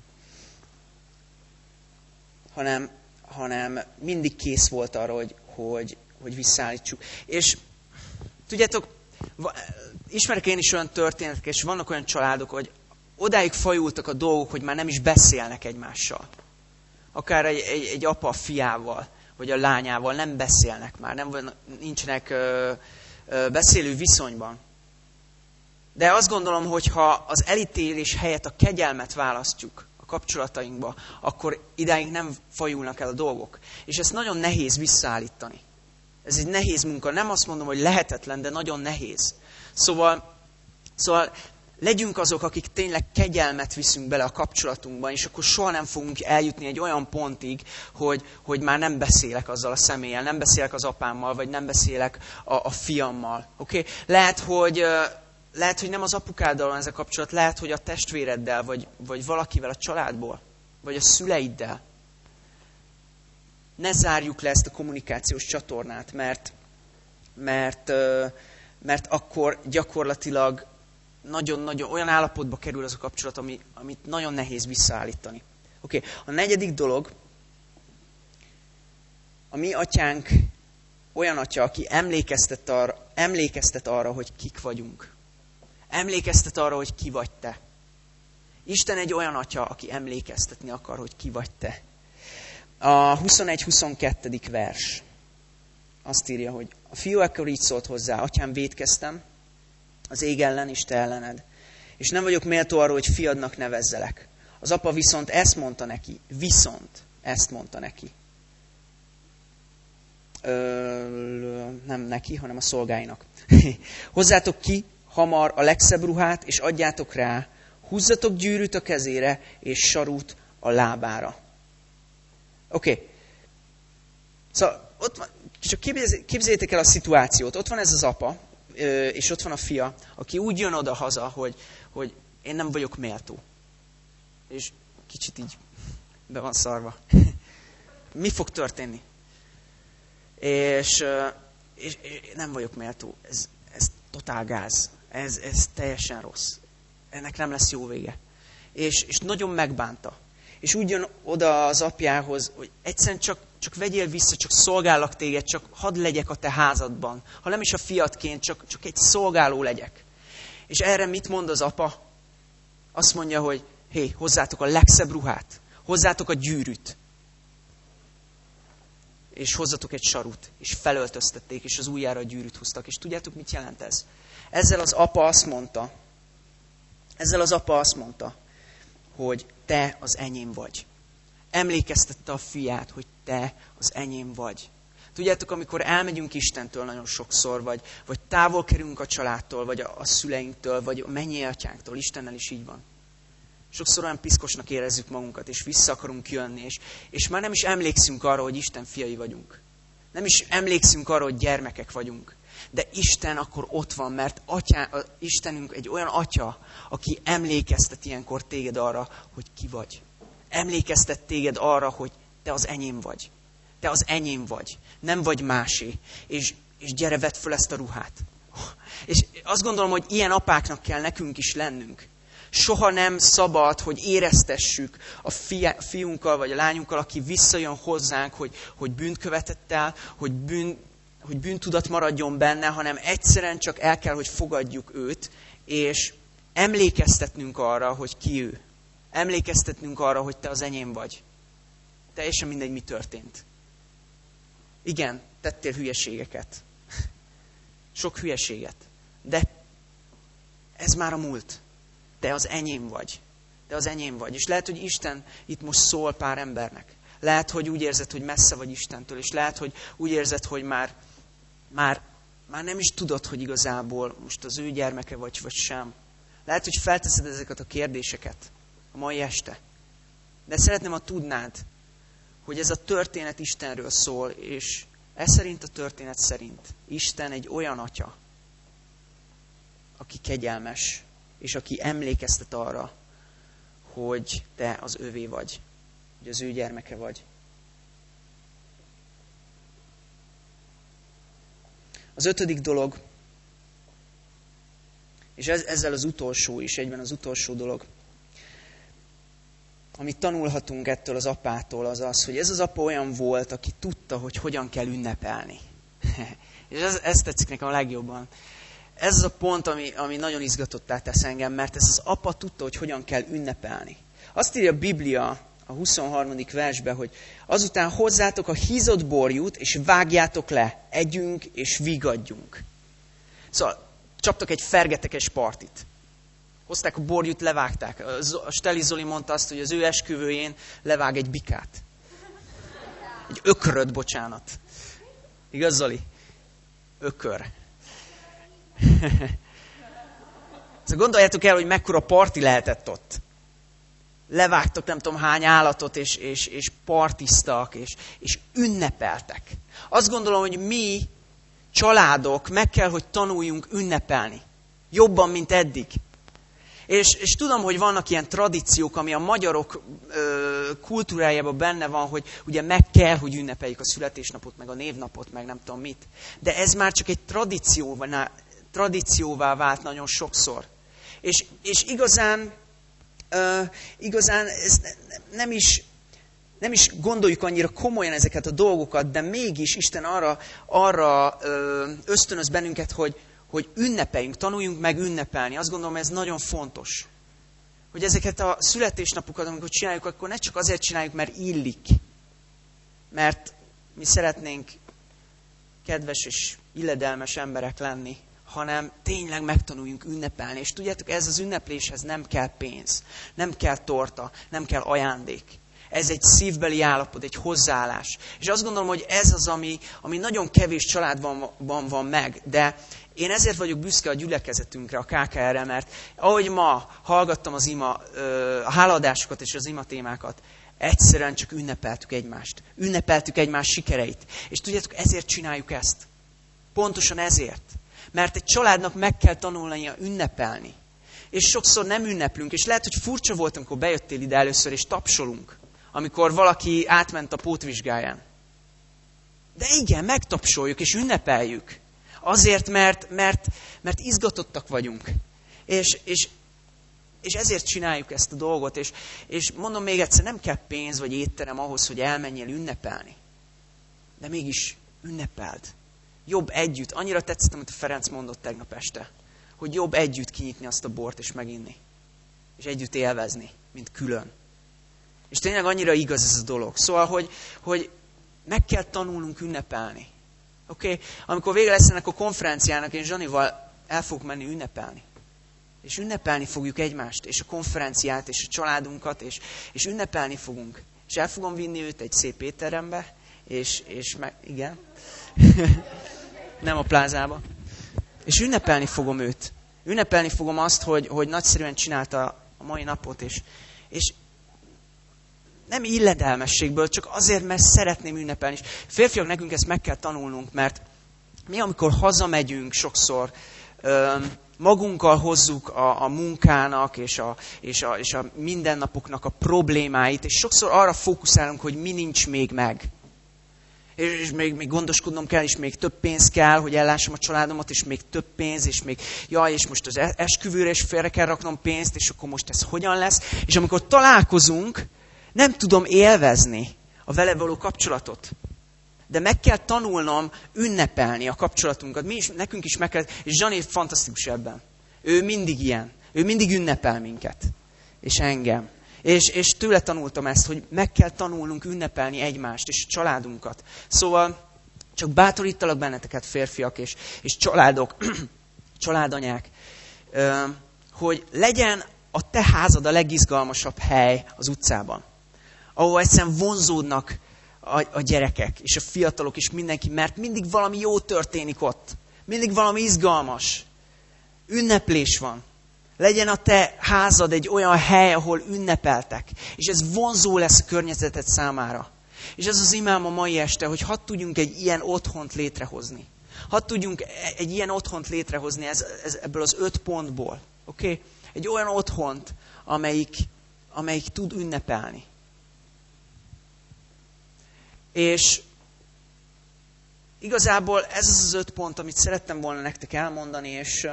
Hanem, hanem mindig kész volt arra, hogy, hogy, hogy visszaállítsuk. És tudjátok, ismerek én is olyan történetek, és vannak olyan családok, hogy odáig fajultak a dolgok, hogy már nem is beszélnek egymással. Akár egy, egy, egy apa a fiával, vagy a lányával nem beszélnek már, nem, nincsenek ö, ö, beszélő viszonyban. De azt gondolom, hogy ha az elítélés helyett a kegyelmet választjuk a kapcsolatainkba, akkor idáig nem fajulnak el a dolgok. És ezt nagyon nehéz visszaállítani. Ez egy nehéz munka. Nem azt mondom, hogy lehetetlen, de nagyon nehéz. Szóval, szóval legyünk azok, akik tényleg kegyelmet viszünk bele a kapcsolatunkban, és akkor soha nem fogunk eljutni egy olyan pontig, hogy, hogy már nem beszélek azzal a személlyel, nem beszélek az apámmal, vagy nem beszélek a, a fiammal. Okay? Lehet, hogy, lehet, hogy nem az apukáddal van ez a kapcsolat, lehet, hogy a testvéreddel, vagy, vagy valakivel a családból, vagy a szüleiddel. Ne zárjuk le ezt a kommunikációs csatornát, mert, mert, mert akkor gyakorlatilag nagyon-nagyon olyan állapotba kerül az a kapcsolat, ami, amit nagyon nehéz visszaállítani. Oké, okay. A negyedik dolog, a mi atyánk olyan atya, aki emlékeztet arra, emlékeztet arra, hogy kik vagyunk. Emlékeztet arra, hogy ki vagy te. Isten egy olyan atya, aki emlékeztetni akar, hogy ki vagy te. A huszonegy-huszonkettő vers azt írja, hogy a fiú ekkor így szólt hozzá, atyám, vétkeztem az ég ellen és te ellened, és nem vagyok méltó arra, hogy fiadnak nevezzelek. Az apa viszont ezt mondta neki, viszont ezt mondta neki. Ö, nem neki, hanem a szolgáinak. Hozzátok ki hamar a legszebb ruhát, és adjátok rá, húzzatok gyűrűt a kezére, és sarút a lábára. Oké. Okay. Szóval ott van, csak képzeljétek el a szituációt. Ott van ez az apa, és ott van a fia, aki úgy jön oda haza, hogy, hogy én nem vagyok méltó. És kicsit így be van szarva. Mi fog történni? És, és, és nem vagyok méltó. Ez, ez totál gáz. Ez, ez teljesen rossz. Ennek nem lesz jó vége. És, és nagyon megbánta. És úgy jön oda az apjához, hogy egyszerűen csak, csak vegyél vissza, csak szolgállak téged, csak hadd legyek a te házadban. Ha nem is a fiatként, csak, csak egy szolgáló legyek. És erre mit mond az apa? Azt mondja, hogy hé, hozzátok a legszebb ruhát, hozzátok a gyűrűt, és hozzatok egy sarut, és felöltöztették, és az ujjára a gyűrűt húztak. És tudjátok, mit jelent ez? Ezzel az apa azt mondta, ezzel az apa azt mondta, hogy te az enyém vagy. Emlékeztette a fiát, hogy te az enyém vagy. Tudjátok, amikor elmegyünk Istentől nagyon sokszor, vagy, vagy távol kerülünk a családtól, vagy a, a szüleinktől, vagy a mennyei atyánktól, Istennel is így van. Sokszor olyan piszkosnak érezzük magunkat, és vissza akarunk jönni, és, és már nem is emlékszünk arra, hogy Isten fiai vagyunk. Nem is emlékszünk arra, hogy gyermekek vagyunk. De Isten akkor ott van, mert atyá, Istenünk egy olyan atya, aki emlékeztet ilyenkor téged arra, hogy ki vagy. Emlékeztet téged arra, hogy te az enyém vagy. Te az enyém vagy. Nem vagy másé. És, és gyere, vedd föl ezt a ruhát. És azt gondolom, hogy ilyen apáknak kell nekünk is lennünk. Soha nem szabad, hogy éreztessük a fiunkkal vagy a lányunkkal, aki visszajön hozzánk, hogy, hogy bűnt követett el, hogy, bűn, hogy bűntudat maradjon benne, hanem egyszerűen csak el kell, hogy fogadjuk őt, és emlékeztetnünk arra, hogy ki ő. Emlékeztetnünk arra, hogy te az enyém vagy. Teljesen mindegy, mi történt. Igen, tettél hülyeségeket. Sok hülyeséget. De ez már a múlt. Te az enyém vagy. Te az enyém vagy. És lehet, hogy Isten itt most szól pár embernek. Lehet, hogy úgy érzed, hogy messze vagy Istentől. És lehet, hogy úgy érzed, hogy már, már, már nem is tudod, hogy igazából most az ő gyermeke vagy, vagy sem. Lehet, hogy felteszed ezeket a kérdéseket a mai este. De szeretném, ha tudnád, hogy ez a történet Istenről szól, és ez szerint a történet szerint Isten egy olyan atya, aki kegyelmes, és aki emlékeztet arra, hogy te az övé vagy, hogy az ő gyermeke vagy. Az ötödik dolog, és ez, ezzel az utolsó is, egyben az utolsó dolog, amit tanulhatunk ettől az apától, az az, hogy ez az apa olyan volt, aki tudta, hogy hogyan kell ünnepelni. És ez, ez tetszik nekem a legjobban. Ez az a pont, ami, ami nagyon izgatottá tesz engem, mert ez az apa tudta, hogy hogyan kell ünnepelni. Azt írja a Biblia a huszonharmadik versben, hogy azután hozzátok a hízott borjút, és vágjátok le, együnk és vigadjunk. Szóval csaptak egy fergeteges partit. Hozták a borjút, levágták. A Steli Zoli mondta azt, hogy az ő esküvőjén levág egy bikát. Egy ököröt, bocsánat. Igaz, Zoli? Ökör. Szóval gondoljátok el, hogy mekkora parti lehetett ott. Levágtak nem tudom hány állatot, és, és, és partiztak, és, és ünnepeltek. Azt gondolom, hogy mi, családok, meg kell, hogy tanuljunk ünnepelni. Jobban, mint eddig. És, és tudom, hogy vannak ilyen tradíciók, ami a magyarok ö, kultúrájában benne van, hogy ugye meg kell, hogy ünnepeljük a születésnapot, meg a névnapot, meg nem tudom mit. De ez már csak egy tradícióvá, tradícióvá vált nagyon sokszor. És, és igazán, ö, igazán ez nem is, nem is gondoljuk annyira komolyan ezeket a dolgokat, de mégis Isten arra, arra ö, ösztönöz bennünket, hogy hogy ünnepeljünk, tanuljunk meg ünnepelni. Azt gondolom, ez nagyon fontos. Hogy ezeket a születésnapokat, amikor csináljuk, akkor ne csak azért csináljuk, mert illik. Mert mi szeretnénk kedves és illedelmes emberek lenni, hanem tényleg megtanuljunk ünnepelni. És tudjátok, ez az ünnepléshez nem kell pénz, nem kell torta, nem kell ajándék. Ez egy szívbeli állapot, egy hozzáállás. És azt gondolom, hogy ez az, ami, ami nagyon kevés családban van, van meg. De én ezért vagyok büszke a gyülekezetünkre, a ká ká erre, mert ahogy ma hallgattam az ima, a hálaadásokat és az ima témákat, egyszerűen csak ünnepeltük egymást. Ünnepeltük egymás sikereit. És tudjátok, ezért csináljuk ezt. Pontosan ezért. Mert egy családnak meg kell tanulnia ünnepelni. És sokszor nem ünneplünk, és lehet, hogy furcsa volt, amikor bejöttél ide először, és tapsolunk, amikor valaki átment a pótvizsgáján. De igen, megtapsoljuk, és ünnepeljük. Azért, mert, mert, mert izgatottak vagyunk. És, és, és ezért csináljuk ezt a dolgot. És, és mondom még egyszer, nem kell pénz vagy étterem ahhoz, hogy elmenjél ünnepelni. De mégis ünnepeld. Jobb együtt. Annyira tetszett, amit a Ferenc mondott tegnap este. Hogy jobb együtt kinyitni azt a bort és meginni. És együtt élvezni, mint külön. És tényleg annyira igaz ez a dolog. Szóval, hogy, hogy meg kell tanulnunk ünnepelni. Oké? Okay? Amikor vége lesz ennek a konferenciának, én Zsanival el fogok menni ünnepelni. És ünnepelni fogjuk egymást, és a konferenciát, és a családunkat, és, és ünnepelni fogunk. És el fogom vinni őt egy szép étterembe, és, és meg, igen, nem a plázába. És ünnepelni fogom őt. Ünnepelni fogom azt, hogy, hogy nagyszerűen csinálta a mai napot, és, és ne, nem illedelmességből, csak azért, mert szeretném ünnepelni. És férfiak, nekünk ezt meg kell tanulnunk, mert mi, amikor hazamegyünk sokszor, magunkkal hozzuk a, a munkának és a, és, a, és a mindennapoknak a problémáit, és sokszor arra fókuszálunk, hogy mi nincs még meg. És, és még, még gondoskodnom kell, és még több pénz kell, hogy ellássam a családomat, és még több pénz, és még, jaj, és most az esküvőre is félre kell raknom pénzt, és akkor most ez hogyan lesz? És amikor találkozunk, nem tudom élvezni a vele való kapcsolatot. De meg kell tanulnom ünnepelni a kapcsolatunkat. Mi is, nekünk is meg kell, és Zsani fantasztikus ebben. Ő mindig ilyen. Ő mindig ünnepel minket. És engem. És, és tőle tanultam ezt, hogy meg kell tanulnunk ünnepelni egymást és a családunkat. Szóval csak bátorítalak benneteket, férfiak és, és családok, családanyák, hogy legyen a te házad a legizgalmasabb hely az utcában. Ahol egyszerűen vonzódnak a, a gyerekek és a fiatalok és mindenki, mert mindig valami jó történik ott. Mindig valami izgalmas. Ünneplés van. Legyen a te házad egy olyan hely, ahol ünnepeltek. És ez vonzó lesz a környezeted számára. És ez az imám a mai este, hogy hadd tudjunk egy ilyen otthont létrehozni. Hadd tudjunk egy ilyen otthont létrehozni ez, ez, ebből az öt pontból. Okay? Egy olyan otthont, amelyik, amelyik tud ünnepelni. És igazából ez az az öt pont, amit szerettem volna nektek elmondani, és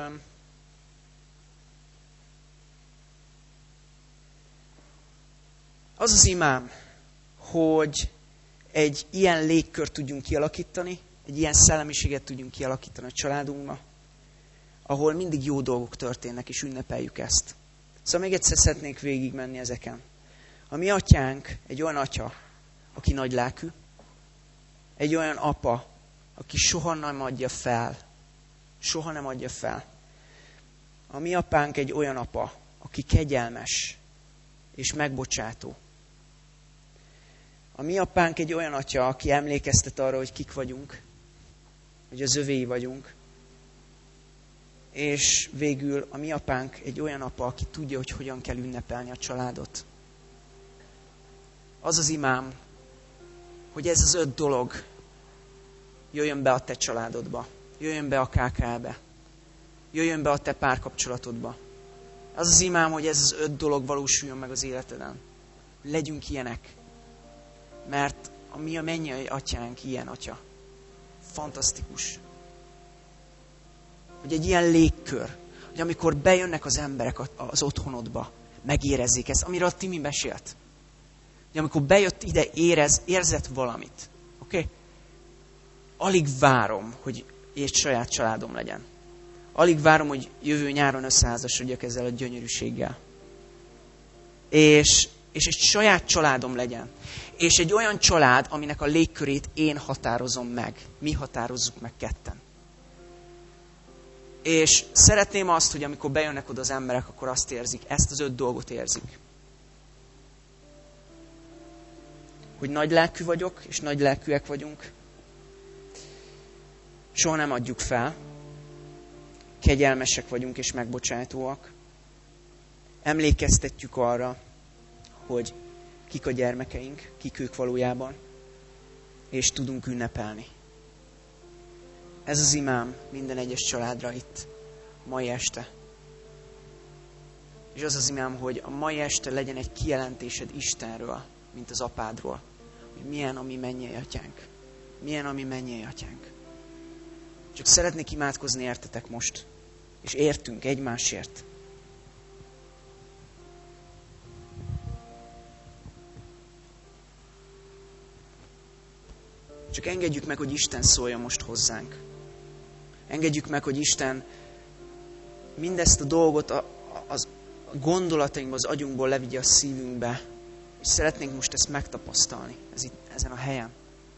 az az imám, hogy egy ilyen légkört tudjunk kialakítani, egy ilyen szellemiséget tudjunk kialakítani a családunkba, ahol mindig jó dolgok történnek, és ünnepeljük ezt. Szóval még egyszer szeretnék végigmenni ezeken. A mi atyánk egy olyan atya, aki nagy lelkű, egy olyan apa, aki soha nem adja fel. Soha nem adja fel. A mi apánk egy olyan apa, aki kegyelmes és megbocsátó. A mi apánk egy olyan atya, aki emlékeztet arra, hogy kik vagyunk, hogy az övéi vagyunk. És végül a mi apánk egy olyan apa, aki tudja, hogy hogyan kell ünnepelni a családot. Az az imám, hogy ez az öt dolog jöjjön be a te családodba, jöjjön be a ká ká el-be, jöjjön be a te párkapcsolatodba. Az az imám, hogy ez az öt dolog valósuljon meg az életeden. Legyünk ilyenek. Mert a mi a mennyei atyánk ilyen atya. Fantasztikus. Hogy egy ilyen légkör, hogy amikor bejönnek az emberek az otthonodba, megérezzék ezt, amiről a Timi mesélt. Hogy amikor bejött ide, érez, érzett valamit. Oké? Okay? Alig várom, hogy egy saját családom legyen. Alig várom, hogy jövő nyáron összeházasodjak ezzel a gyönyörűséggel. És, és egy saját családom legyen. És egy olyan család, aminek a légkörét én határozom meg. Mi határozzuk meg ketten. És szeretném azt, hogy amikor bejönnek oda az emberek, akkor azt érzik, ezt az öt dolgot érzik. Hogy nagy lelkű vagyok, és nagy lelkűek vagyunk. Soha nem adjuk fel. Kegyelmesek vagyunk, és megbocsátóak. Emlékeztetjük arra, hogy kik a gyermekeink, kik ők valójában, és tudunk ünnepelni. Ez az imám minden egyes családra itt, mai este. És az az imám, hogy a mai este legyen egy kijelentésed Istenről, mint az apádról, hogy milyen a mi mennyei atyánk. Milyen a mi mennyei atyánk. Csak szeretnék imádkozni értetek most, és értünk egymásért. Csak engedjük meg, hogy Isten szólja most hozzánk. Engedjük meg, hogy Isten mindezt a dolgot a, az a gondolatainkba, az agyunkból levigye a szívünkbe. És szeretnénk most ezt megtapasztalni, ez itt, ezen a helyen.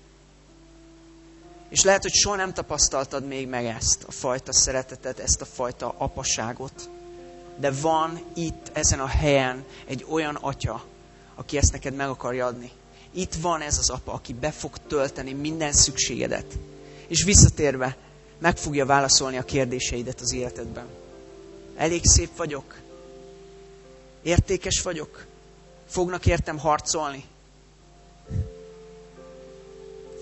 És lehet, hogy soha nem tapasztaltad még meg ezt a fajta szeretetet, ezt a fajta apaságot. De van itt, ezen a helyen egy olyan atya, aki ezt neked meg akarja adni. Itt van ez az apa, aki be fog tölteni minden szükségedet. És visszatérve, meg fogja válaszolni a kérdéseidet az életedben. Elég szép vagyok? Értékes vagyok? Fognak értem harcolni?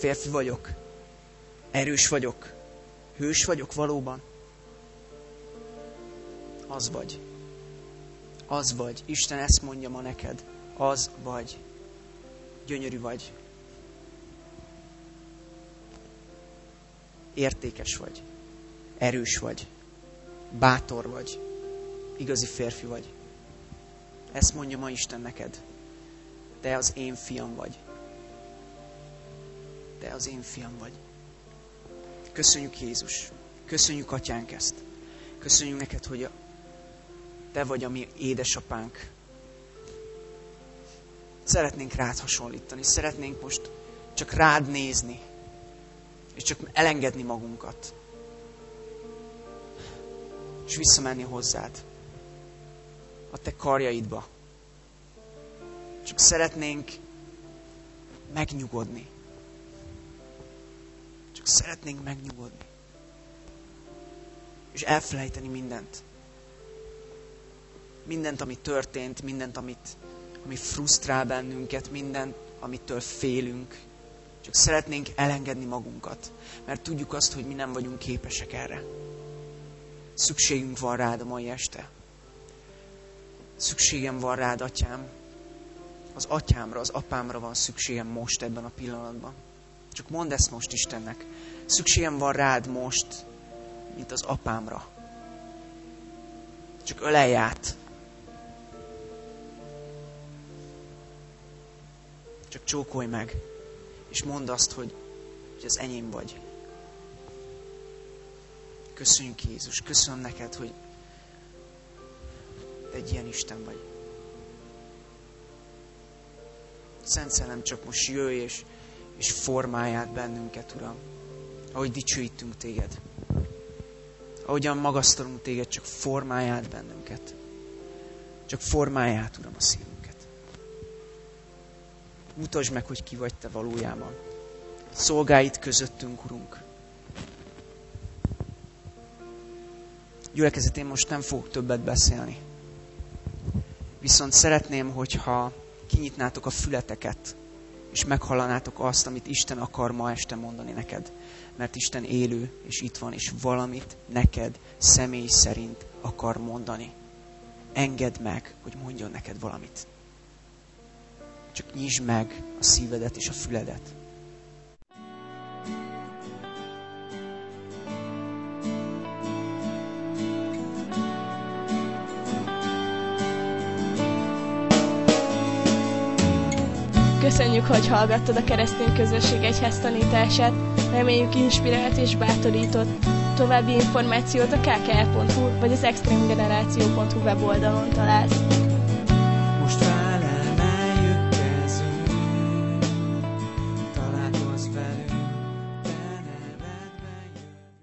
Férfi vagyok? Erős vagyok? Hős vagyok valóban? Az vagy. Az vagy. Isten ezt mondja ma neked. Az vagy. Gyönyörű vagy. Értékes vagy. Erős vagy. Bátor vagy. Igazi férfi vagy. Ezt mondja ma Isten neked. Te az én fiam vagy. Te az én fiam vagy. Köszönjük Jézus. Köszönjük Atyánk ezt. Köszönjük neked, hogy a, te vagy a mi édesapánk. Szeretnénk rád hasonlítani. Szeretnénk most csak rád nézni. És csak elengedni magunkat. És visszamenni hozzád. A te karjaidba. Csak szeretnénk megnyugodni. Csak szeretnénk megnyugodni. És elfelejteni mindent. Mindent, ami történt, mindent, amit, ami frusztrál bennünket, mindent, amitől félünk. Csak szeretnénk elengedni magunkat. Mert tudjuk azt, hogy mi nem vagyunk képesek erre. Szükségünk van rád a mai este. Szükségem van rád, Atyám. Az Atyámra, az Apámra van szükségem most ebben a pillanatban. Csak mondd ezt most Istennek. Szükségem van rád most, mint az Apámra. Csak ölelj át. Csak csókolj meg. És mondd azt, hogy, hogy az enyém vagy. Köszönjük Jézus. Köszönöm neked, hogy te egy ilyen Isten vagy. Szent Szellem, csak most jöjj és, és formálj át bennünket, Uram. Ahogy dicsőítünk téged. Ahogyan magasztalunk téged, csak formálj át bennünket. Csak formálj át, Uram, a szívünket. Mutasd meg, hogy ki vagy te valójában. Szolgálj itt közöttünk, Urunk. Gyülekezet, én most nem fogok többet beszélni. Viszont szeretném, hogyha kinyitnátok a fületeket, és meghallanátok azt, amit Isten akar ma este mondani neked. Mert Isten élő, és itt van, és valamit neked személy szerint akar mondani. Engedd meg, hogy mondjon neked valamit. Csak nyisd meg a szívedet és a füledet. Köszönjük, hogy hallgattad a Keresztény Közösség Egyház tanítását. Reméljük inspirált és bátorított. További információt a ká ká el pont hu vagy az extreme generáció pont hu weboldalon találsz.